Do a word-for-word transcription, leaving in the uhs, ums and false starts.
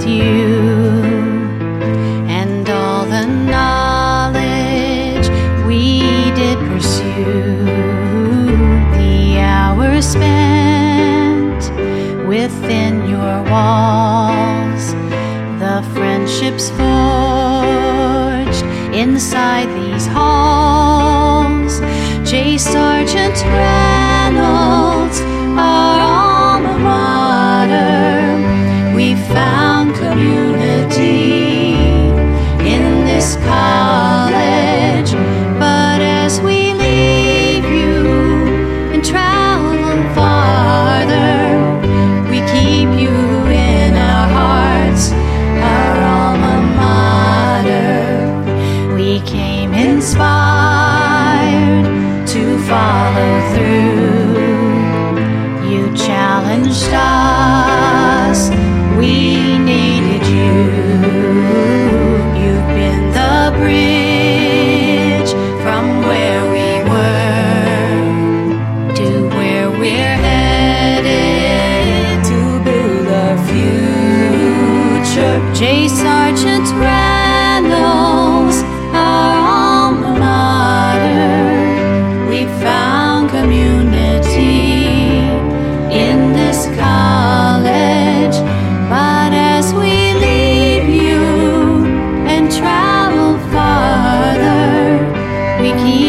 you, and all the knowledge we did pursue. The hours spent within your walls, the friendships forged inside these halls. J. Sargent Reynolds, our alma mater, we found community in this college. But as we leave you and travel farther, we keep you in our hearts, our alma mater. We came inspired to follow through. You challenged us, we needed you. You've been the bridge from where we were to where we're headed to build our future. J. Sargent Reynolds, our alma mater, we found community in this college. But as we leave you and travel farther, we keep